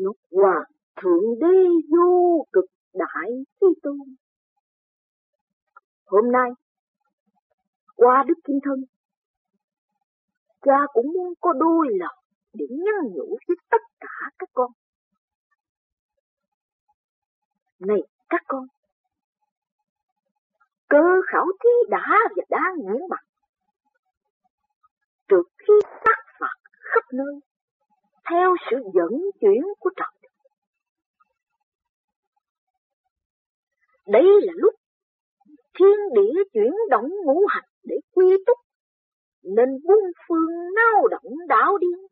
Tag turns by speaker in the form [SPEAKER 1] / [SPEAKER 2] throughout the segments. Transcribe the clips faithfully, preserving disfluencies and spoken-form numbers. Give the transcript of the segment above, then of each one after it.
[SPEAKER 1] nó hòa thượng đế vô cực đại Chí Tôn. Hôm nay, qua Đức Kim Thân, cha cũng muốn có đôi lời để nhắn nhủ với tất cả các con. Này các con, cơ khảo thí đã và đang diễn mặt. Trước khi sát phạt khắp nơi, theo sự dẫn chuyển của trời. Đây là lúc thiên địa chuyển động ngũ hành để quy túc, nên muôn phương nao động đảo điên.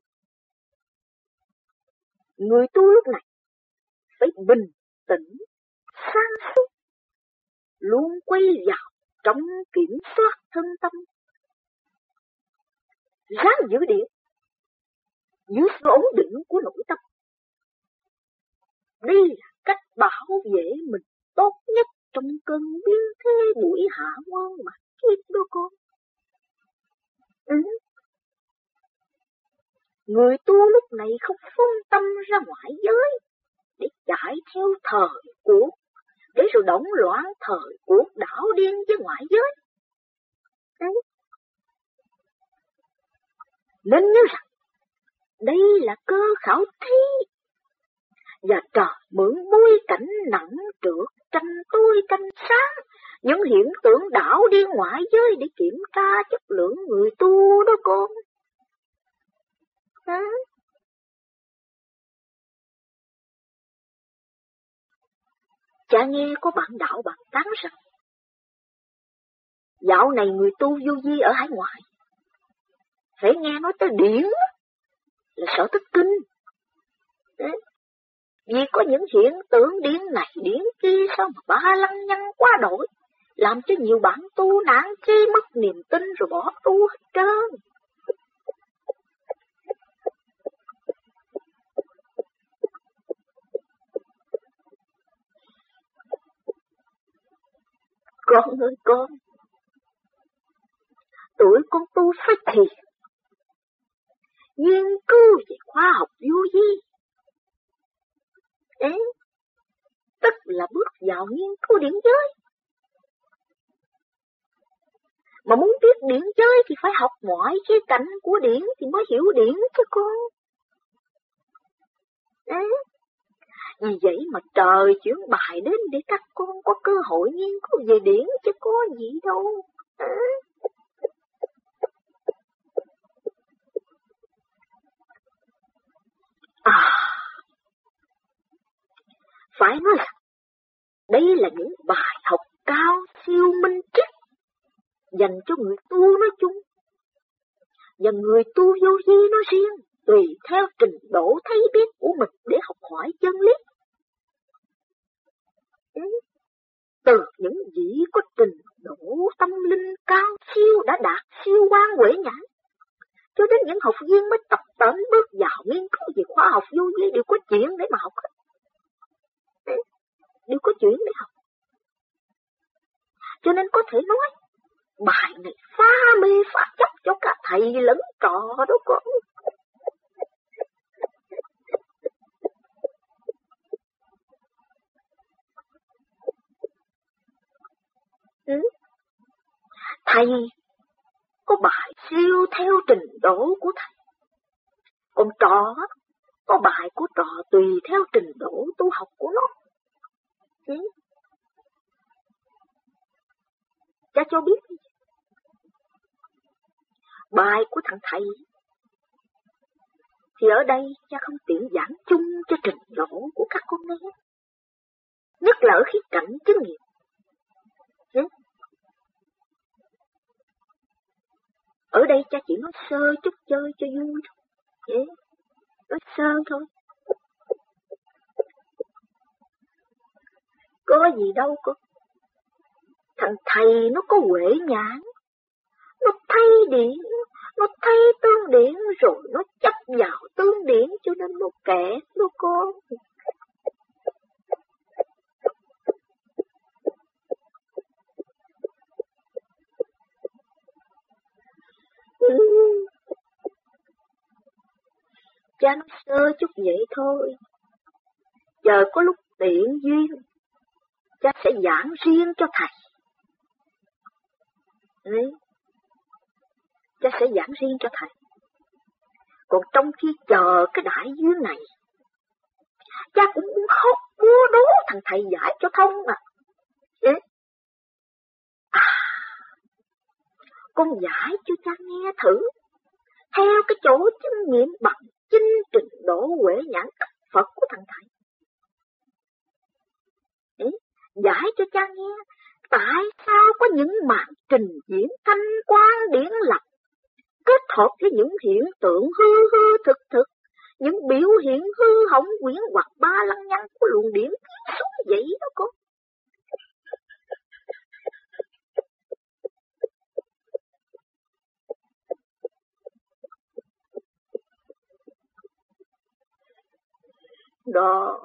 [SPEAKER 1] Người tu lúc này phải bình tĩnh, sáng suốt, luôn quay vào trong kiểm soát thân tâm, ráng giữ điện dưới sự ổn định của nội tâm. Đây là cách bảo vệ mình tốt nhất trong cơn biến thế buổi hạ ngoan mà kiếp đó con. Ừ. Người tu lúc này không phân tâm ra ngoại giới để chạy theo thời cuộc, để rồi động loạn thời cuộc đảo điên với ngoại giới. Đấy. Nên nhớ rằng đây là cơ khảo thí, và trời mượn bối cảnh nặng trược tranh tôi tranh sáng những hiện tượng đảo điên ngoại giới để kiểm tra chất lượng người tu đó con. À. Cha nghe có bạn đạo bạn tán rằng dạo này người tu vô vi ở hải ngoại phải nghe nói tới điển là sợ thất kinh. Đấy. Vì có những hiện tượng điển này điển kia sao mà ba lăng nhăng quá đổi, làm cho nhiều bạn tu nản chí mất niềm tin rồi bỏ tu hết trơn. Con ơi con, tuổi con tu phải thiền, nghiên cứu về khoa học vô vi. Đấy, tức là bước vào nghiên cứu điển giới. Mà muốn biết điển giới thì phải học mọi khía cạnh của điển thì mới hiểu điển chứ con. Đấy. Vì vậy mà trời chuyển bài đến để các con có cơ hội nghiên cứu về điển chứ có gì đâu. À. À, phải nói rằng đây là những bài học cao siêu minh triết dành cho người tu nói chung và người tu vô vi nói riêng, tùy theo trình độ thấy biết của mình để học hỏi chân lý. Từ những vị có trình độ tâm linh cao siêu đã đạt siêu quan huệ nhãn, cho đến những học viên mới tập tễnh bước vào nghiên cứu về khoa học vô vi đều có chuyện để mà học hết. Đều có chuyện để học. Cho nên có thể nói bài này phá mê phá chấp cho cả thầy lẫn trò đó con. Ừ. Thầy có bài siêu theo trình độ của thầy, còn trò có bài của trò tùy theo trình độ tu học của nó. Ừ. Cha cho biết bài của thằng thầy thì ở đây cha không tiện giảng chung cho trình độ của các con nghe, nhất là ở khía cạnh chứng nghiệm. Ừ. Ở đây cha chỉ nói sơ chút chơi cho vui thôi. Ừ. Nói sơ thôi. Có gì đâu con. Thằng thầy nó có huệ nhãn, nó thấy điện, nó thấy tương điện rồi nó chấp vào tương điện cho nên nó kẹt nó con. Ừ. Cha nói sơ chút vậy thôi, chờ có lúc tiện duyên, cha sẽ giảng riêng cho thầy. Đấy. Cha sẽ giảng riêng cho thầy. Còn trong khi chờ cái đại duyên này, cha cũng muốn khóc búa đố thằng thầy giải cho thông mà. Đấy. À, con giải cho cha nghe thử, theo cái chỗ chứng nghiệm bằng chính trình độ huệ nhãn Phật của thằng thầy. Đấy. Giải cho cha nghe, tại sao có những màn trình diễn thanh quan điển lập kết hợp với những hiện tượng hư hư thực thực, những biểu hiện hư hỏng quyển hoặc ba lăng nhăng của luồng điển tiến xuống vậy đó con. Đó,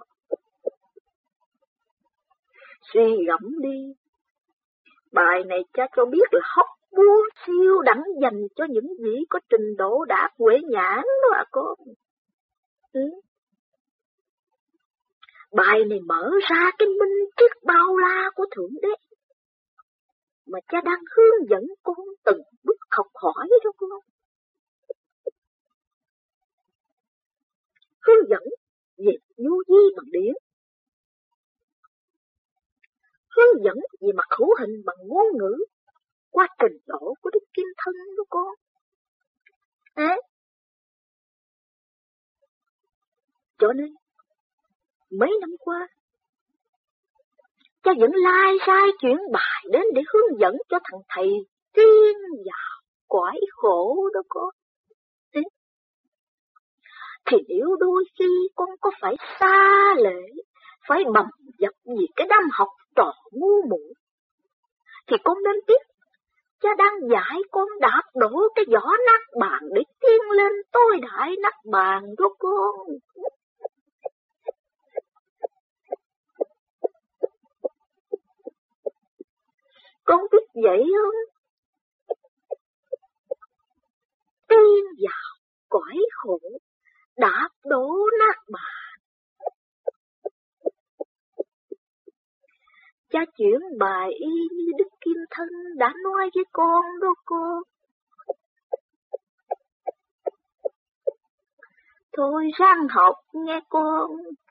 [SPEAKER 1] suy gẫm đi. Bài này cha cho biết là hóc búa siêu đẳng dành cho những vị có trình độ đạt huệ nhãn đó ạ con. Ừ. Bài này mở ra cái minh triết bao la của Thượng Đế mà cha đang hướng dẫn con từng bước học hỏi đó con. Hướng dẫn về vô vi bằng điển, hướng dẫn về mặt hữu hình bằng ngôn ngữ qua trình độ của Đức Kim Thân đó con. À, cho nên mấy năm qua cha vẫn lai sai chuyển bài đến để hướng dẫn cho thằng thầy tiên vào cõi khổ đó con. Ừ. Thì nếu đôi khi con có phải xa lệ, phải bầm dập vì cái đám học trò ngu muội, thì con nên biết cha đang dạy con đạp đổ cái vỏ nát bàn để tiến lên tôi đại nát bàn đó con. Con biết vậy không? Tiên vào cõi khổ, đạp đổ nát bàn. Cha chuyển bài y như Đức Kim Thân đã nói với con đó con. Thôi ráng học nghe con.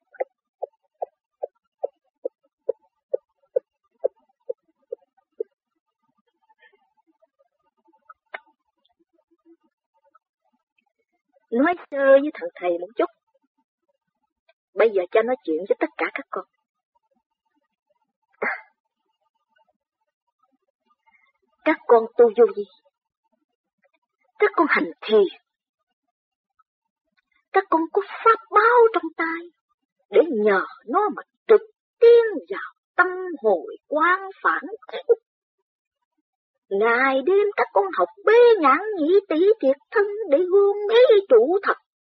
[SPEAKER 1] Nói sơ với thằng thầy một chút. Bây giờ cha nói chuyện với tất cả các con. Các con tu vô vi, các con hành thiền, các con có pháp báo trong tay để nhờ nó mà trực tiến vào tâm hồi quán phản. Ngày đêm các con học bế nhãn nhĩ tỷ thiệt thân để gương ý trụ thật.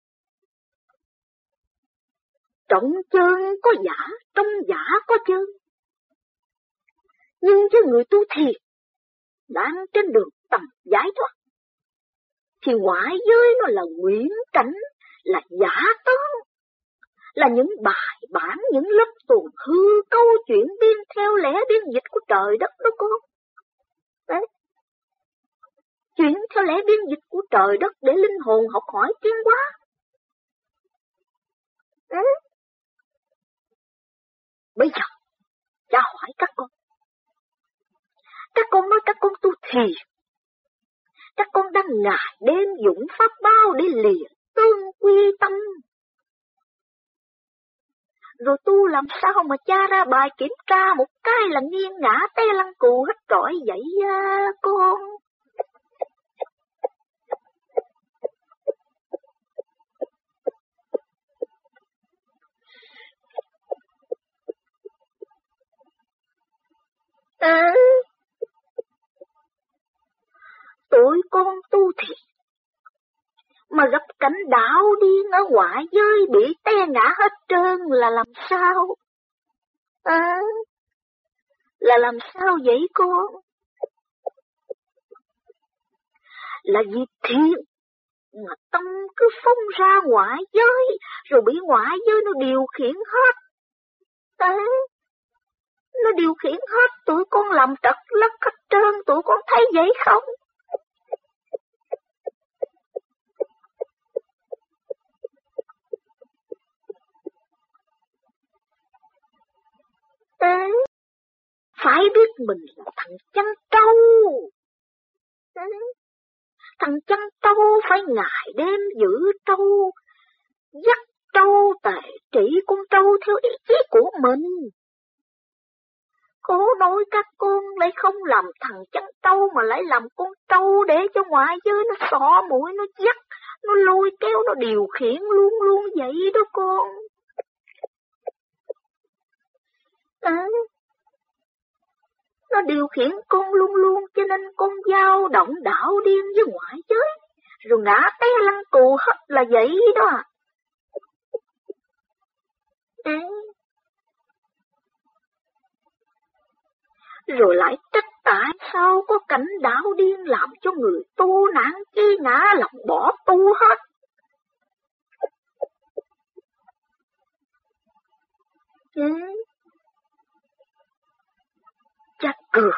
[SPEAKER 1] Trọng chân có giả, trong giả có chân. Nhưng với người tu thiền đang trên đường tầm giải thoát, thì ngoại giới nó là nguyện cảnh, là giả tướng, là những bài bản, những lớp tuồng hư câu chuyện biên theo lẽ biên dịch của trời đất đó con. Đấy. Chuyện theo lẽ biên dịch của trời đất để linh hồn học hỏi tiến hóa. Đấy. Bây giờ, cha hỏi các con. Các con nói các con tu thiền. Các con đang ngày đêm dũng pháp bao để lìa tương quy tâm. Rồi tu làm sao mà cha ra bài kiểm tra một cái là nghiêng ngã té lăn cù hết trọi vậy à, con. À, tụi con tu thiền mà gặp cảnh đạo điên ở ngoại giới bị té ngã hết trơn là làm sao? À, là làm sao vậy con? Là vì thiền mà tâm cứ phóng ra ngoại giới, rồi bị ngoại giới nó điều khiển hết, Đấy, nó điều khiển hết, tụi con làm trật lất hết trơn, tụi con thấy vậy không? Đấy, phải biết mình là thằng chăn trâu. Đấy, thằng chăn trâu phải ngày đêm giữ trâu, dắt trâu tề trị con trâu theo ý chí của mình. Cố nói các con lại không làm thằng chăn trâu mà lại làm con trâu để cho ngoại giới nó xỏ mũi, nó dắt, nó lôi kéo, nó điều khiển luôn luôn vậy đó con. À, nó điều khiển con luôn luôn cho nên con dao động đảo điên với ngoại giới, rồi ngã té lăn cù hết là vậy đó. À, rồi lại trách tại sao có cảnh đảo điên làm cho người tu nạn chi ngã lòng bỏ tu hết. Ừ. Chắc cười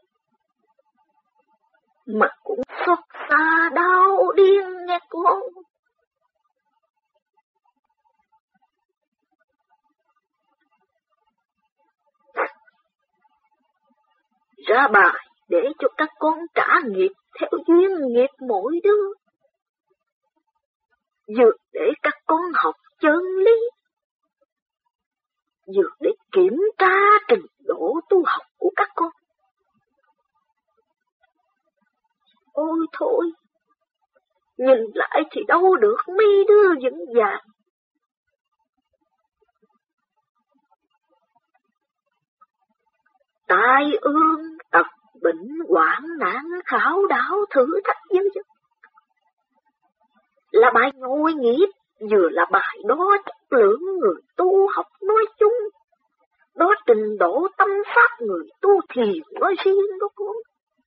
[SPEAKER 1] mà cũng xót xa đau điên nghe con. Ra bài để cho các con trả nghiệp theo duyên nghiệp mỗi đứa, vừa để các con học chân lý, vừa để kiểm tra trình độ tu học của các con. Ôi thôi, nhìn lại thì đâu được mấy đứa vững vàng. Tai ương, tật bệnh, hoạn nạn, khảo đảo, thử thách vân vân là bài ngồi nghiệp, vừa là bài đo chất lượng người tu học nói chung, đó trình độ tâm pháp người tu thiền nói riêng đó con.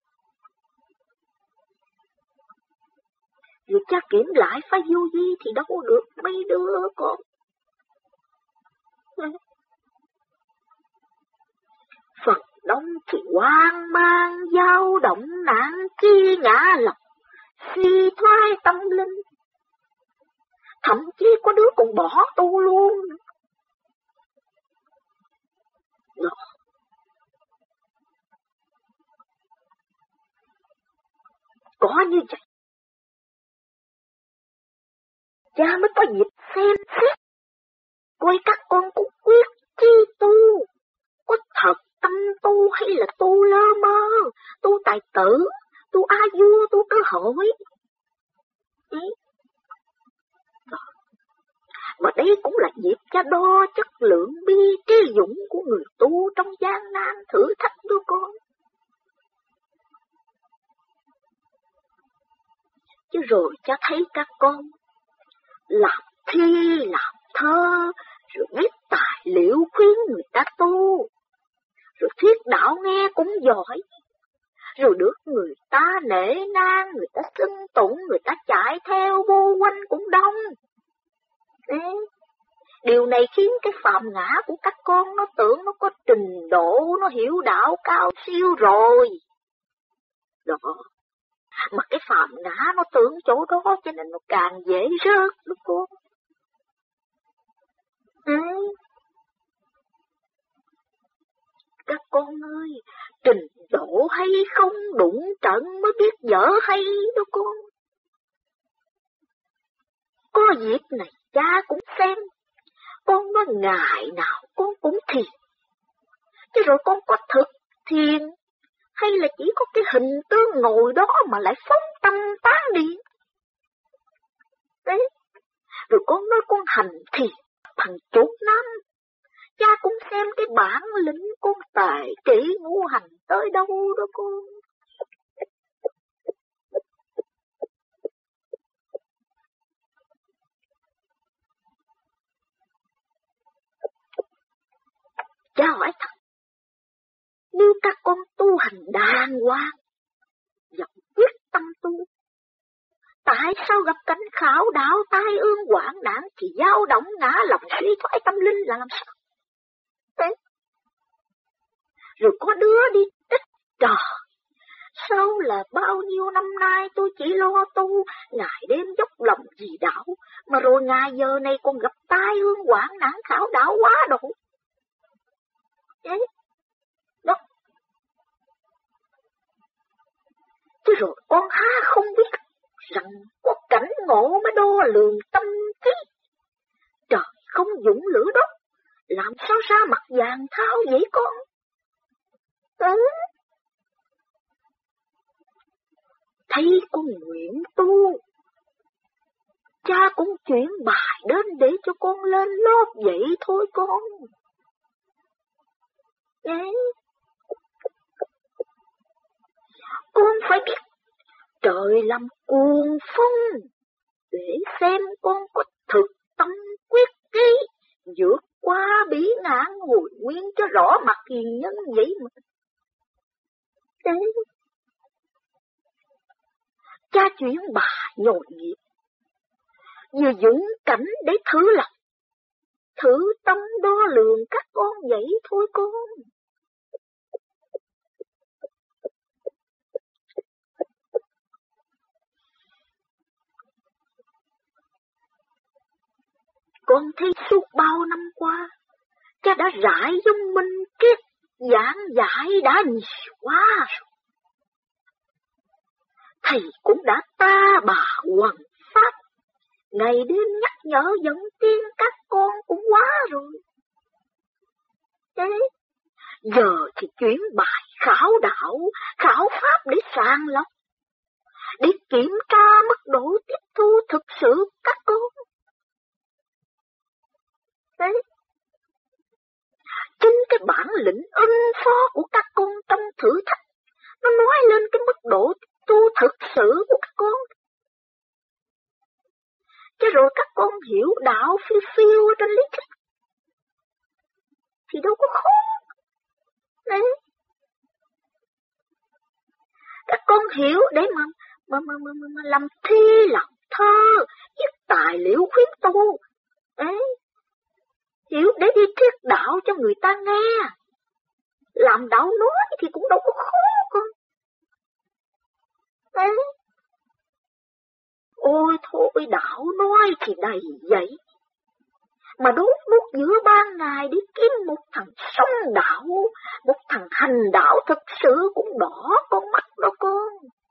[SPEAKER 1] Việc cha kiểm lại phải vô vi thì đâu được mấy đứa con. Phần đông thì hoang mang, dao động, nạn chi ngã lòng, suy thoái tâm linh. Thậm chí có đứa còn bỏ tu luôn. Đó. Có như vậy, cha mới có dịp xem xét, coi các con có quyết chi tu, có thật tâm tu hay là tu lơ mơ, tu tài tử, tu a vua, tu cơ hội. Đấy. Và đây cũng là dịp cha đo chất lượng bi trí dũng của người tu trong gian nan thử thách đó con. Chứ rồi cha thấy các con làm thi, làm thơ, rồi viết tài liệu khuyến người ta tu, rồi thuyết đạo nghe cũng giỏi, rồi được người ta nể nang, người ta xưng tụng, người ta chạy theo vô quanh cũng đông. Đấy. Điều này khiến cái phạm ngã của các con nó tưởng nó có trình độ, nó hiểu đạo cao siêu rồi. Đó. Mà cái phạm ngã nó tưởng chỗ đó cho nên nó càng dễ rớt đó cô. Ừ. Các con ơi, trình độ hay không đụng trận mới biết dở hay đó con. Có dịp này cha cũng xem, con nói ngày nào con cũng thiền, chứ rồi con có thực thiền, hay là chỉ có cái hình tướng ngồi đó mà lại phóng tâm tán điện. Đấy, rồi con nói con hành thiền bằng chục năm, cha cũng xem cái bản lĩnh con tệ kỹ ngũ hành tới đâu đó con. Cha hỏi thật, nếu các con tu hành đàng hoàng, dòng quyết tâm tu, tại sao gặp cảnh khảo đảo tai ương hoạn nạn thì dao động ngã lòng suy thoái tâm linh là làm sao? Thế rồi có đứa đi tích. Trời, sao là bao nhiêu năm nay tôi chỉ lo tu, ngày đêm dốc lòng vì đạo, mà rồi ngày giờ này còn gặp tai ương hoạn nạn khảo đạo quá độ. Đấy, đó. Chứ rồi con há không biết rằng có cảnh ngộ mới đo lường tâm trí. Trời không dũng lửa đốt, làm sao ra mặt vàng thao vậy con? Ừ. Thấy con nguyện tu, cha cũng chuyển bài đến để cho con lên lớp vậy thôi con. Đấy. Con phải biết trời làm cuồng phong để xem con có thực tâm quyết trí vượt qua bỉ ngạn hồi nguyên cho rõ mặt hiền nhân vậy mà. Đấy. Cha chuyển bài nhồi nghiệp, vừa dũng cảnh để thử lòng, thử tâm đo lường các con vậy thôi con. Con thấy suốt bao năm qua, cha đã rải dung minh triết giảng giải đã nhiều quá rồi. Thầy cũng đã ta bà hoằng pháp, ngày đêm nhắc nhở dẫn tiên các con cũng quá rồi. Thế, giờ thì chuyển bài khảo đạo, khảo pháp để sàng lọc, để kiểm tra mức độ tiếp thu thực sự các con. Thế, chính cái bản lĩnh ứng phó của các con trong thử thách, nó nói lên cái mức độ tu thực sự của các con. Chứ rồi các con hiểu đạo phiêu phiêu trên lý thuyết thì đâu có khó. Đấy. Các con hiểu để mà mà mà mà, mà, mà làm thi, làm thơ, viết tài liệu khuyến tu. Đấy. Hiểu để đi thuyết đạo cho người ta nghe. Làm đạo nói thì cũng đâu có khó con. Đấy. Ôi thôi đạo nói thì đầy vậy, mà đốt đốt giữa ban ngày đi kiếm một thằng sống đạo, một thằng hành đạo thực sự cũng đỏ con mắt đó con.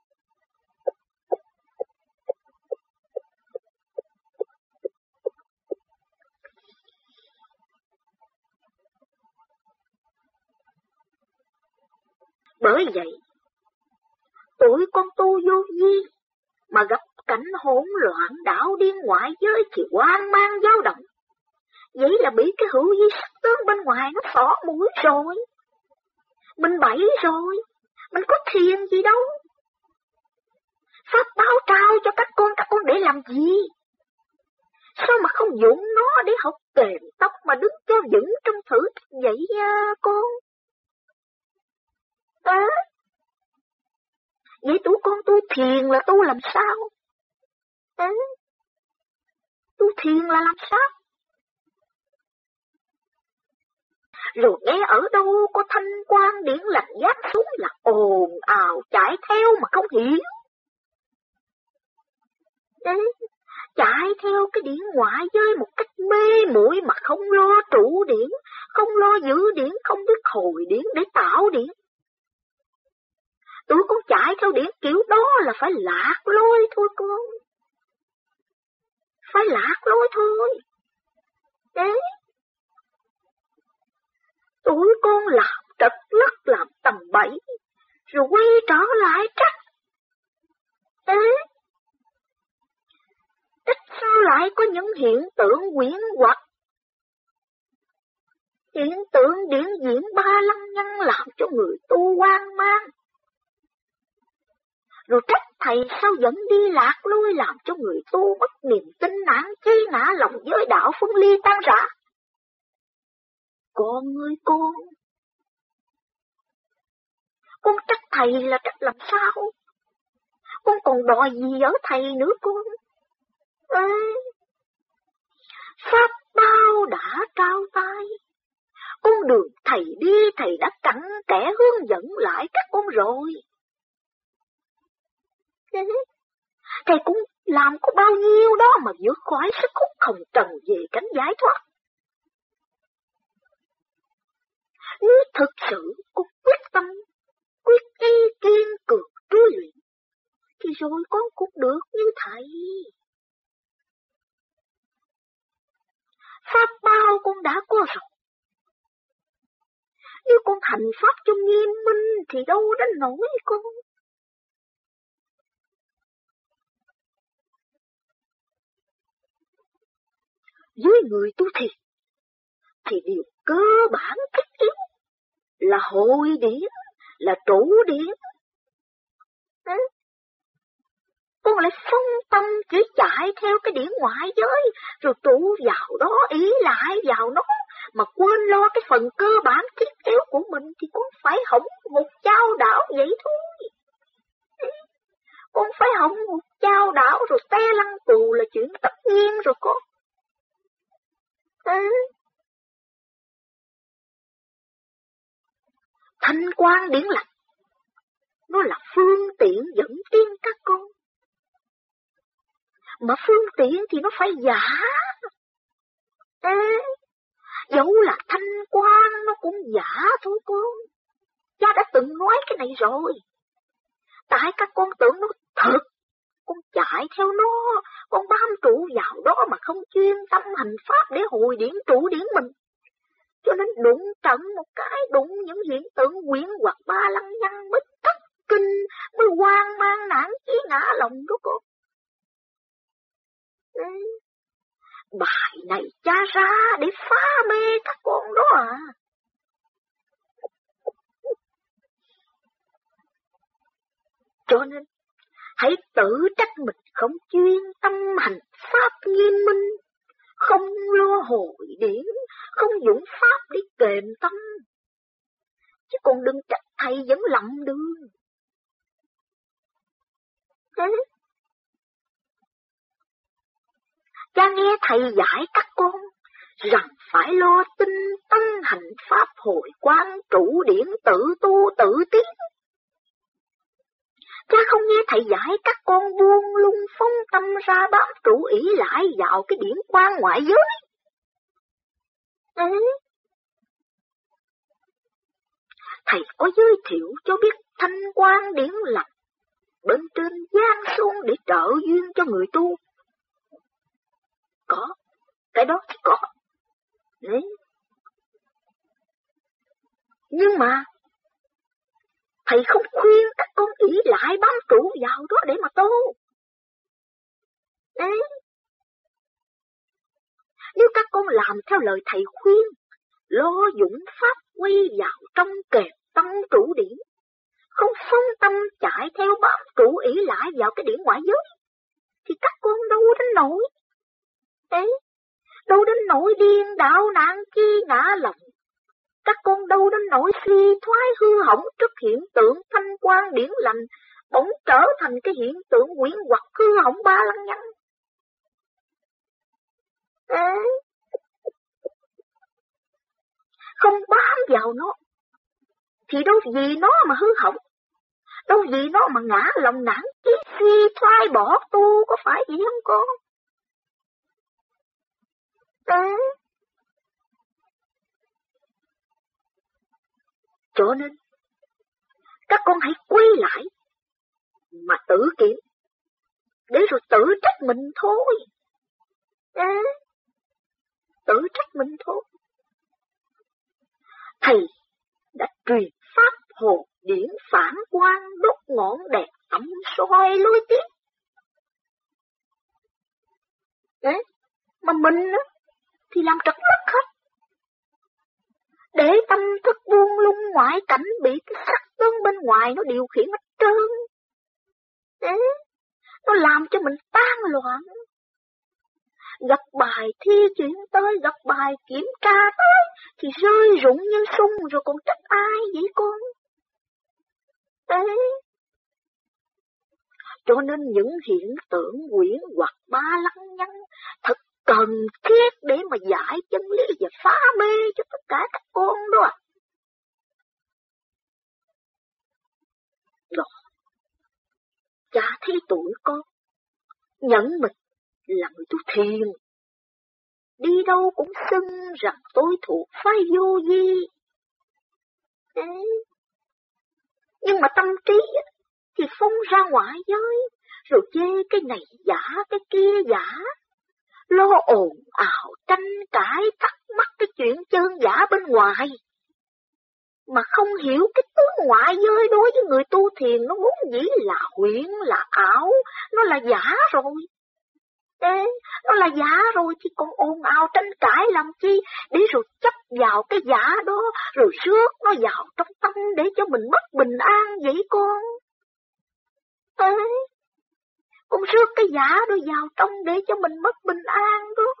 [SPEAKER 1] Bởi vậy, tuổi con tu vô vi, mà gặp cảnh hỗn loạn đảo điên ngoại giới thì hoang mang dao động. Vậy là bị cái hữu vi sắc tướng bên ngoài nó xỏ mũi rồi. Mình bẫy rồi, mình có thiền gì đâu. Pháp báo trao cho các con, các con để làm gì? Sao mà không dụng nó để học kềm tóc mà đứng cho vững trong thử vậy à, con? À, vậy tụi con tu thiền là tu làm sao? À, tu thiền là làm sao? Rồi nghe ở đâu có thanh quan điển lành giáng xuống là ồn ào chạy theo mà không hiểu. Đấy, chạy theo cái điển ngoại giới một cách mê muội mà không lo trụ điển, không lo giữ điển, không biết hồi điển để tạo điển. Tụi con chạy theo điển kiểu đó là phải lạc lối thôi con. Phải lạc lối thôi. Đấy. Tụi con làm trật lất làm tầm bậy, rồi quay trở lại trách. Đấy. Trách sao lại có những hiện tượng quyển hoặc, hiện tượng điển diễn ba lăng nhăng làm cho người tu hoang mang. Rồi trách thầy sao dẫn đi lạc lối làm cho người tu mất niềm tin nản chí ngã lòng giới đạo phân ly tan rã. Con ơi con, con trách thầy là trách làm sao? Con còn đòi gì ở thầy nữa con? Ê, pháp bao đã trao tay, Con đường thầy đi thầy đã cặn kẽ hướng dẫn lại các con rồi. Thầy cũng làm có bao nhiêu đó mà vượt khỏi sức hút hồng trần về cánh giải thoát. Nếu thực sự con quyết tâm, quyết ý kiên cường trối luyện, thì rồi con cũng được như thầy. Pháp bao con đã có rồi. Nếu con hành pháp cho nghiêm minh thì đâu đến nổi con. Với người tu thiền thì điều cơ bản thiết yếu là hội điển, là trụ điển. Ừ. Con lại phân tâm chỉ chạy theo cái điển ngoại giới, rồi trụ vào đó, ý lại vào nó, mà quên lo cái phần cơ bản thiết yếu của mình thì con phải hỏng một chao đảo vậy thôi. Ừ. Con phải hỏng một chao đảo rồi té lăn tù là chuyện tất nhiên rồi con. Ừ. Thanh quan điển lành, nó là phương tiện dẫn tiến các con. Mà phương tiện thì nó phải giả. Ê, dẫu là thanh quan nó cũng giả thôi con. Cha đã từng nói cái này rồi. Tại các con tưởng nó thật, con chạy theo nó, con bám trụ vào đó mà không chuyên tâm hành pháp để hồi điển trụ điển mình. Cho nên đụng trận một cái, đụng những hiện tượng quyển hoặc ba lăng nhăng mới thất kinh, mới hoang mang nản chí ngã lòng đó con. Ừ. Bài này cha ra để phá mê các con đó à. Cho nên hãy tự trách mình không chuyên tâm hành pháp nghiêm minh, không lo hội điển, không dụng pháp để kềm tâm. Chứ còn đừng trách thầy vẫn lầm đường. Thế cha nghe thầy dạy các con rằng phải lo tinh tấn hành pháp hồi quán trụ điển tự tu tự tiến. Cha không nghe thầy dạy các con buông lung phong tâm ra bám trụ ỷ lại vào cái điển quan ngoại giới. Đấy. Thầy có giới thiệu cho biết thanh quan điển lành bên trên giáng xuống để trợ duyên cho người tu. Có, cái đó thì có. Đấy. Nhưng mà thầy không khuyên các con ỷ lại bám trụ vào đó để mà tu. Đấy. Nếu các con làm theo lời thầy khuyên, lo dụng pháp quy vào trong kềm tâm trụ điển, không phân tâm chạy theo bám trụ ỷ lại vào cái điển ngoại giới, thì các con đâu đến nổi. Đấy. Đâu đến nỗi điên đạo nạn chi ngã lòng. Các con đâu đến nỗi suy thoái hư hỏng trước hiện tượng thanh quan điển lành, bỗng trở thành cái hiện tượng quyển hoặc hư hỏng ba lăng nhăng. Đấy. Không bám vào nó thì đâu vì nó mà hư hỏng, đâu vì nó mà ngã lòng nản chí suy thoái bỏ tu, có phải vậy không con? Đấy. Cho nên các con hãy quay lại mà tự kiểm, để rồi tự trách mình thôi. Đấy. Tự trách mình thôi. Thầy đã truyền pháp hồ điển phản quan đốt ngọn đèn ấm soi lối tiếp. Đấy. Mà mình á thì làm trật mất hết. Để tâm thức buông lung ngoại cảnh bị cái sắc tướng bên ngoài nó điều khiển hết trơn. Đấy. Nó làm cho mình tan loạn. Gặp bài thi chuyển tới, gặp bài kiểm tra tới thì rơi rụng như sung, rồi còn trách ai vậy con? Đấy. Cho nên những hiện tượng quyển hoặc ba lăng nhăng thật cần thiết để mà giải chân lý và phá mê cho tất cả các con đó. Rồi, cha thấy tuổi con, nhận mình là người tu thiền, đi đâu cũng xưng rằng tôi thuộc phái vô vi. Đấy. Nhưng mà tâm trí thì phóng ra ngoại giới, rồi chê cái này giả, cái kia giả, lo ồn ào, tranh cãi, thắc mắc cái chuyện chân giả bên ngoài, mà không hiểu cái tướng ngoại giới đối với người tu thiền nó vốn dĩ là huyễn, là ảo, nó là giả rồi. Ê, nó là giả rồi thì còn ồn ào tranh cãi làm chi, để rồi chấp vào cái giả đó, rồi rước nó vào trong tâm để cho mình mất bình an vậy con. Ê, con rước cái giả đó vào trong để cho mình mất bình an đó.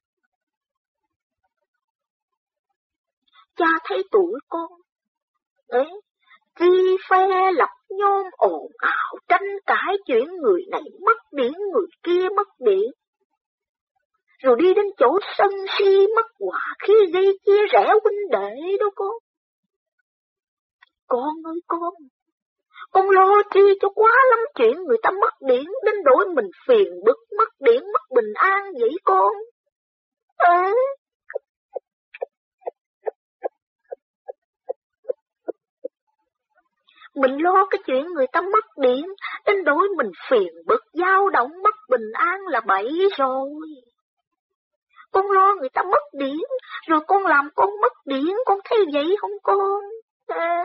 [SPEAKER 1] Cha thấy tuổi con, ấy, khi phe lập nhôm ồn ào tranh cãi chuyện người này mất điển, người kia mất điển, rồi đi đến chỗ sân si mất hòa khi gây chia rẽ huynh đệ đó con. Con ơi con, con lo chi cho quá lắm chuyện người ta mất điển đến đổi mình phiền bực, mất điển mất bình an vậy con. Ê, mình lo cái chuyện người ta mất điển đến đổi mình phiền bực, dao động, mất bình an là bậy rồi. Con lo người ta mất điển, rồi con làm con mất điển, con thấy vậy không con? À.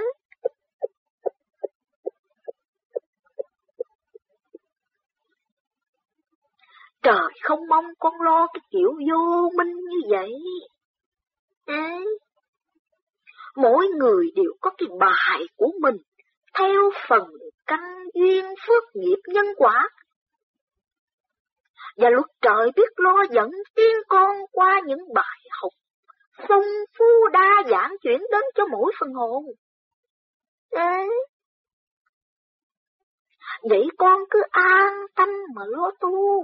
[SPEAKER 1] Trời không mong con lo cái kiểu vô minh như vậy. À. Mỗi người đều có cái bài của mình, theo phần căn duyên phước nghiệp nhân quả. Và luật trời biết lo dẫn tiên con qua những bài học phong phú đa dạng chuyển đến cho mỗi phần hồn. Đấy. Vậy con cứ an tâm mà lo tu.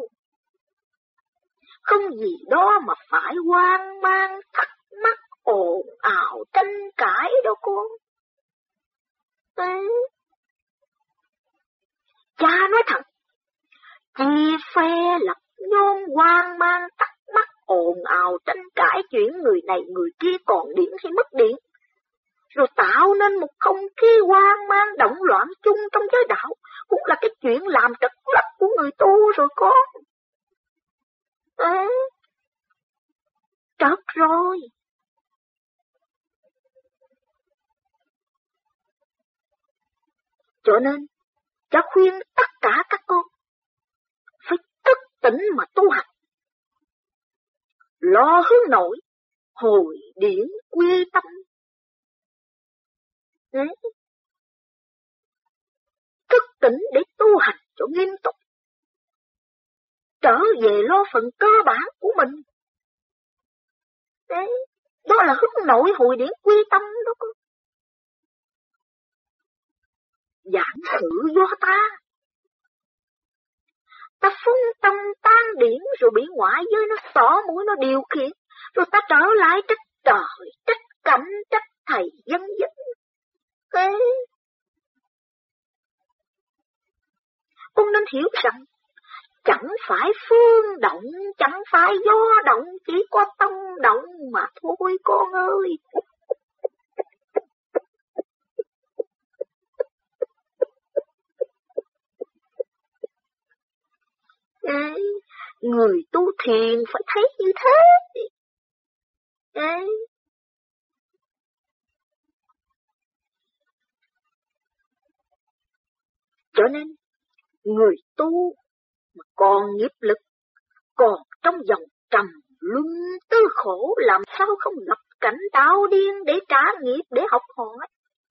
[SPEAKER 1] Không gì đó mà phải hoang mang, thắc mắc, ồn ào, tranh cãi đâu con. Đấy. Cha nói thật, chi phe lập nhôm hoang mang, thắc mắc, ồn ào, tranh cãi chuyện người này người kia còn điển hay mất điển, rồi tạo nên một không khí hoang mang động loạn chung trong giới đạo, cũng là cái chuyện làm trật lất của người tu rồi con. Ê, trật rồi. Cho nên, cha khuyên tất cả các con phải thức tỉnh mà tu hành, lo hướng nội, hồi điển quy tâm. Đấy. Thức tỉnh để tu hành cho nghiêm túc, trở về lo phần cơ bản của mình. Đấy. Đó là hướng nội hồi điển quy tâm đó con. Giảng sự do ta. Ta phun tâm tan điển rồi bị ngoại giới nó xỏ mũi nó điều khiển, rồi ta trở lại trách trời, trách cảnh, trách thầy dân dân. Thế con nên hiểu rằng chẳng phải phương động, chẳng phải gió động, chỉ có tâm động mà thôi con ơi. Ê, người tu thiền phải thấy như thế. Ê. Cho nên, người tu mà còn nghiệp lực, còn trong dòng trầm luân tư khổ, làm sao không gặp cảnh đạo điên để trả nghiệp, để học hỏi.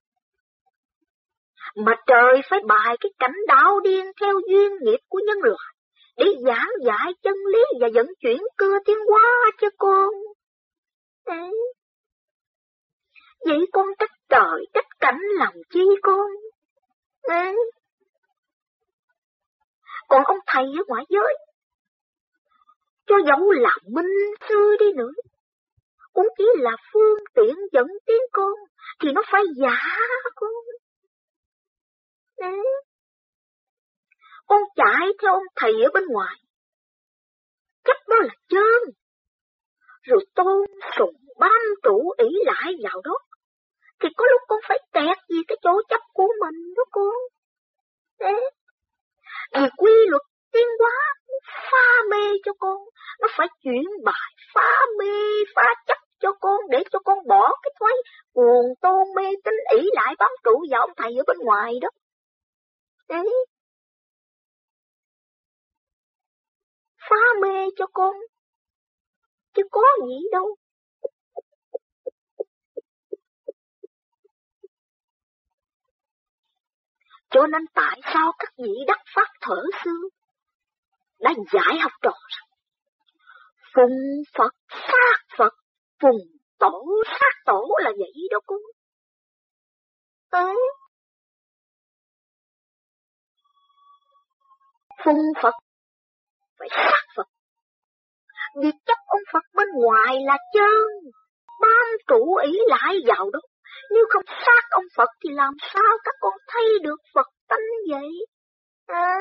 [SPEAKER 1] Mà trời phải bài cái cảnh đạo điên theo duyên nghiệp của nhân loại, để giảng dạy chân lý và dẫn chuyển cưa tiến hóa cho con. Đấy. Vậy con trách trời, trách cảnh làm chi con? Đấy. Còn ông thầy ở ngoại giới, cho dẫu là minh sư đi nữa, cũng chỉ là phương tiện dẫn tiến con, thì nó phải giả con. Đấy. Con chạy theo ông thầy ở bên ngoài, cách đó là chân, rồi tôn sùng bám trụ ỷ lại vào đó, thì có lúc con phải tẹt vì cái chỗ chấp của mình đó con. Đấy. Vì quy luật tiến hóa phá mê cho con, nó phải chuyển bài phá mê phá chấp cho con, để cho con bỏ cái thói cuồng tôn mê tín ỷ lại bám trụ vào ông thầy ở bên ngoài đó. Đấy. Phá mê cho con, chứ có gì đâu. Cho nên tại sao các vị đắc pháp thở xưa đã giải học trò rằng phùng Phật sát Phật, phùng tổ sát tổ là vậy đó con. Đấy. Phùng Phật phải sát Phật, vì chấp ông Phật bên ngoài là chân, bám trụ ý lại vào đó. Nếu không sát ông Phật thì làm sao các con thấy được Phật tánh vậy? À.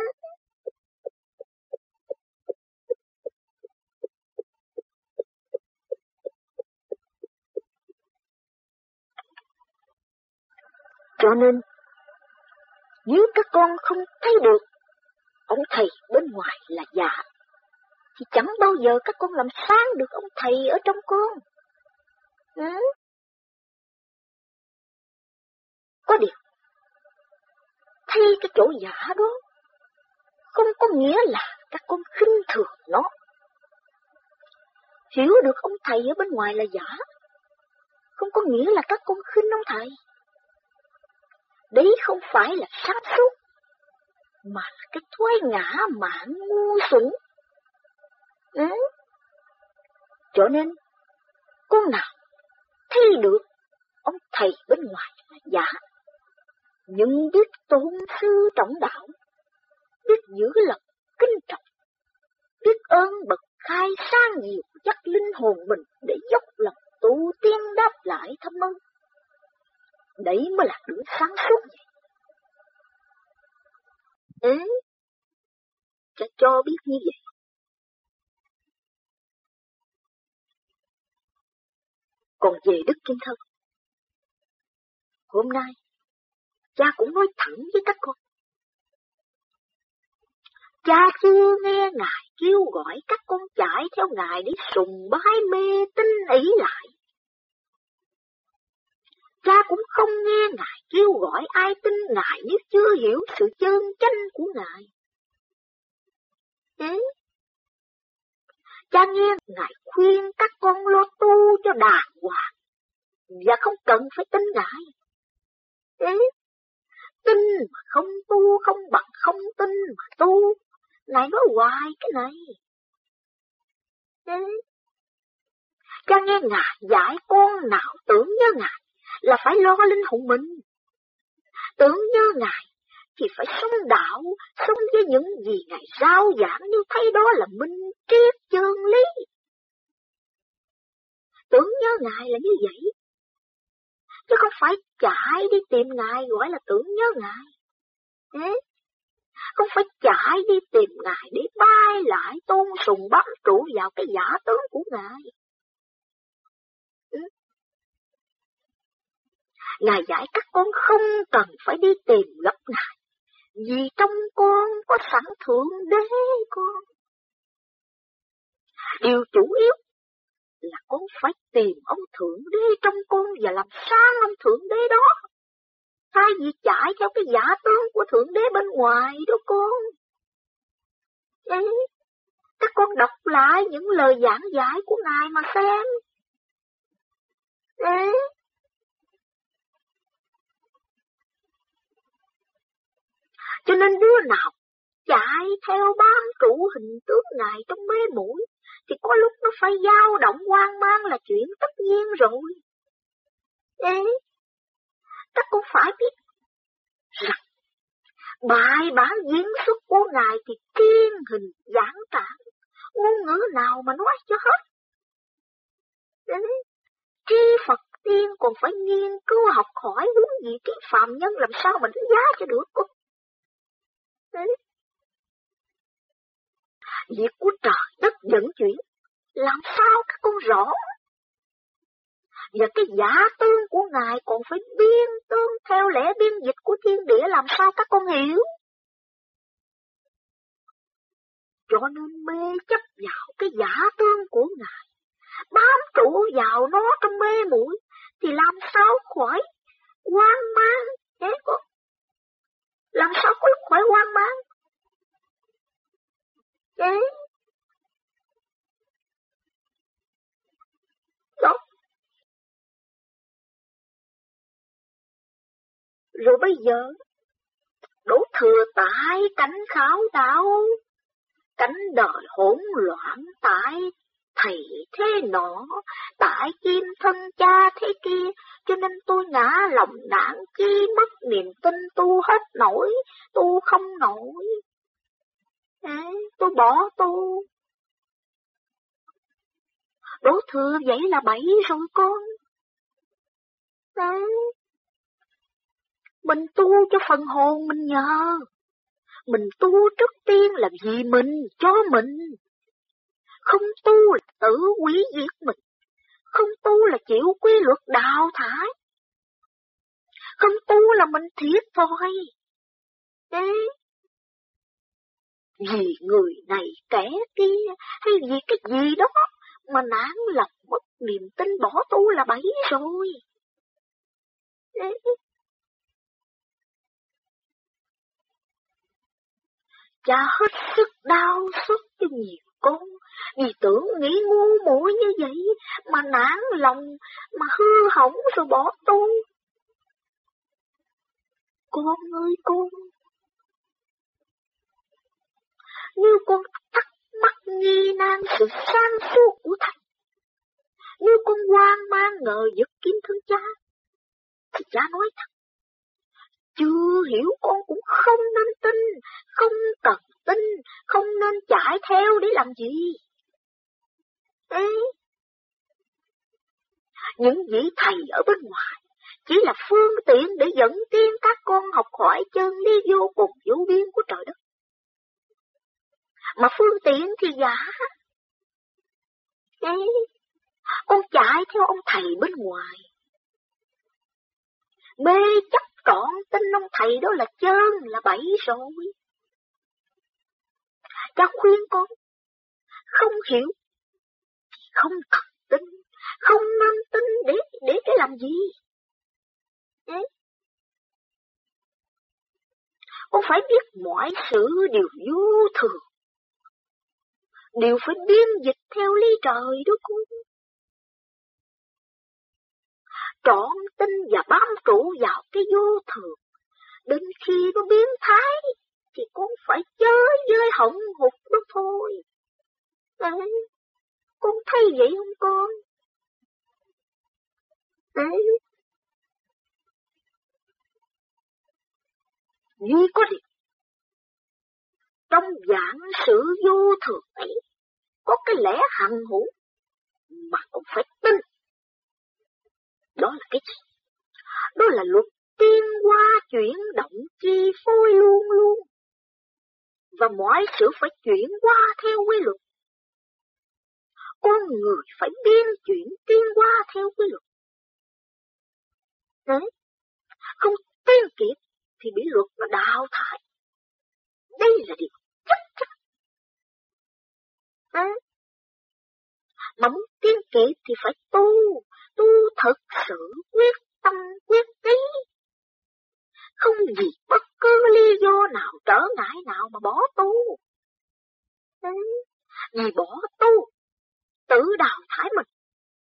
[SPEAKER 1] Cho nên, nếu các con không thấy được ông thầy bên ngoài là giả, thì chẳng bao giờ các con làm sáng được ông thầy ở trong con. Ừ. Có điều, thấy cái chỗ giả đó, không có nghĩa là các con khinh thường nó. Hiểu được ông thầy ở bên ngoài là giả, không có nghĩa là các con khinh ông thầy. Đấy không phải là sáng suốt, mà là cái thói ngã mạn ngu xuẩn. Ừ. Cho nên, con nào thấy được ông thầy bên ngoài là giả, nhưng biết tôn sư trọng đạo, biết giữ lòng kính trọng, biết ơn bậc khai sang diệu dắt linh hồn mình để dốc lòng tu tiên đáp lại thâm ân. Đấy mới là đứa sáng suốt vậy. Ế, cha cho biết như vậy. Còn về Đức Kim Thân, hôm nay cha cũng nói thẳng với các con. Cha chưa nghe Ngài kêu gọi các con chạy theo Ngài để sùng bái mê tín ỷ lại. Cha cũng không nghe Ngài kêu gọi ai tin Ngài nếu chưa hiểu sự chân chánh của Ngài. Thế, cha nghe Ngài khuyên các con lo tu cho đàng hoàng, và không cần phải tin Ngài. Thế, tin mà không tu không bằng không tin mà tu. Ngài nói hoài cái này. Thế, cha nghe Ngài dạy con nào tưởng nhớ Ngài là phải lo linh hồn mình. Tưởng nhớ Ngài thì phải sống đạo, sống với những gì Ngài rao giảng, nếu thấy đó là minh triết chân lý. Tưởng nhớ Ngài là như vậy, chứ không phải chạy đi tìm Ngài gọi là tưởng nhớ Ngài. Thế, không phải chạy đi tìm Ngài để bay lại tôn sùng bám trụ vào cái giả tướng của Ngài. Ừ. Ngài dạy các con không cần phải đi tìm gặp Ngài, vì trong con có sẵn Thượng Đế con. Điều chủ yếu là con phải tìm ông Thượng Đế trong con và làm sáng ông Thượng Đế đó, thay vì chạy theo cái giả tướng của Thượng Đế bên ngoài đó con. Đấy, các con đọc lại những lời giảng giải của Ngài mà xem. Đấy. Cho nên đứa nào chạy theo bám trụ hình tướng Ngài trong mê muội thì có lúc nó phải dao động hoang mang là chuyện tất nhiên rồi. Đấy, các con phải biết rằng bài bản diễn xuất của Ngài thì kiên hình giảng tản, ngôn ngữ nào mà nói cho hết. Đấy. Tri Phật tiên còn phải nghiên cứu học hỏi, huống gì cái phàm nhân làm sao mà đánh giá cho được cô. Đấy. Việc của trời đất vận chuyển, làm sao các con rõ? Và cái giả tương của Ngài còn phải biên tương theo lẽ biên dịch của thiên địa, làm sao các con hiểu? Cho nên mê chấp vào cái giả tương của Ngài, bám trụ vào nó trong mê muội, thì làm sao khỏi hoang mang? Thế con, làm sao khỏi khỏi hoang mang? Thế đó. Rồi bây giờ đổ thừa tại cảnh khảo đạo, cảnh đời hỗn loạn tại thầy thế nọ, tại kim thân cha thế kia, cho nên tôi ngã lòng nản chi, mất niềm tin, tu hết nổi, tu không nổi. À, tôi bỏ tu. Đổ thừa vậy là bậy rồi con. À, mình tu cho phần hồn mình nhờ. Mình tu trước tiên là vì mình, cho mình. Không tu là tự hủy diệt mình. Không tu là chịu quy luật đào thải. Không tu là mình thiệt thôi. Đấy. Vì người này kẻ kia, hay vì cái gì đó mà nản lòng mất niềm tin bỏ tu là bẫy rồi. Đấy. Cha hết sức đau xót cho nhiều con, vì tưởng nghĩ ngu muội như vậy mà nản lòng, mà hư hỏng rồi bỏ tu. Con ơi con, như con thắc mắc nghi nan sự sáng suốt của thầy, như con hoang mang ngờ vực kim thân cha, thì cha nói thật, chưa hiểu con cũng không nên tin, không cần tin, không nên chạy theo để làm gì. Ê, những vị thầy ở bên ngoài chỉ là phương tiện để dẫn tiên các con học hỏi chân lý vô cùng vô biên của trời đất. Mà phương tiện thì giả. Ê, con chạy theo ông thầy bên ngoài, mê chấp trọn tin ông thầy đó là chơn, là bẫy rồi. Cha khuyên con, không hiểu, không cần tin, không nên tin để để để làm gì? Đấy. Con phải biết mọi sự đều vô thường, đều phải biên dịch theo lý trời đó con. Trọn tin và bám trụ vào cái vô thường, đến khi nó biến thái thì con phải chơi với hỏng hụt đó thôi. Đấy. Con thấy vậy không con? Đấy. Duy có điều, trong dạng sự vô thường ấy, có cái lẽ hằng hữu mà con phải tin. Đó là cái gì? Đó là luật tiên hóa chuyển động chi phối luôn luôn. Và mọi sự phải chuyển qua theo quy luật. Con người phải biên chuyển tiên hóa theo quy luật. Đấy. Không tiên kịp thì bị luật nó đào thải. Đây là điều chắc chắn. Đấy. Mà muốn tiên kịp thì phải tu, tu thật sự quyết tâm quyết ý. Không vì bất cứ lý do nào, trở ngại nào mà bỏ tu. Đấy. Vì bỏ tu, tự đào thải mình.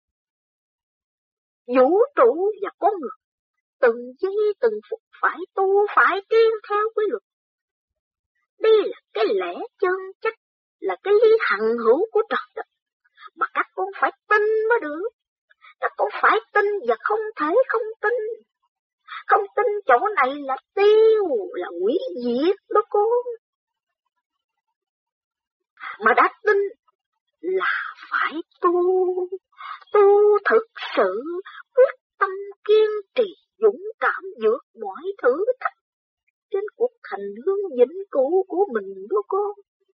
[SPEAKER 1] Vũ trụ và con người, từng giây từng phút phải tu, phải tiến theo quy luật. Đây là cái lẽ chân chất, là cái lý hằng hữu của trời đất, mà các con phải tin mới được. Các con phải tin và không thể không tin. Không tin chỗ này là tiêu, là hủy diệt đó con. Mà đã tin là phải tu, tu thực sự, quyết tâm kiên trì, dũng cảm vượt mọi thử thách trên cuộc hành hương vĩnh cửu của mình đó con.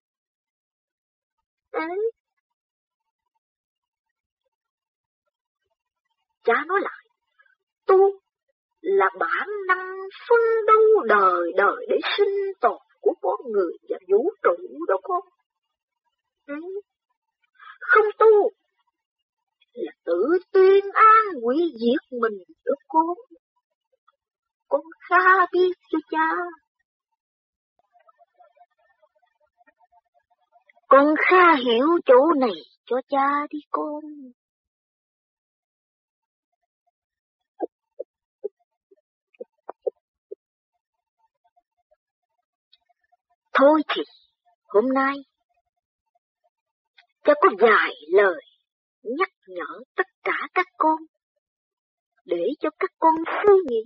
[SPEAKER 1] Đấy. Cha nói lại, tu là bản năng phân đấu đời đời để sinh tồn của con người và vũ trụ đó con. Đấy. Không tu là tự tuyên an hủy diệt mình đó con. Con khá biết cho cha. Con khá hiểu chỗ này cho cha đi con. Thôi thì, hôm nay, cha có vài lời nhắc nhở tất cả các con, để cho các con suy nghĩ,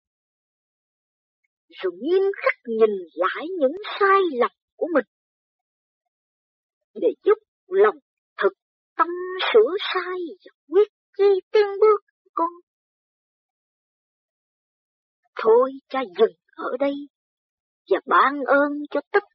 [SPEAKER 1] rồi nghiêm khắc nhìn lại những sai lầm của mình, để giúp lòng thực tâm sửa sai và quyết chi tiến bước con. Thôi cha dừng ở đây và ban ơn cho tất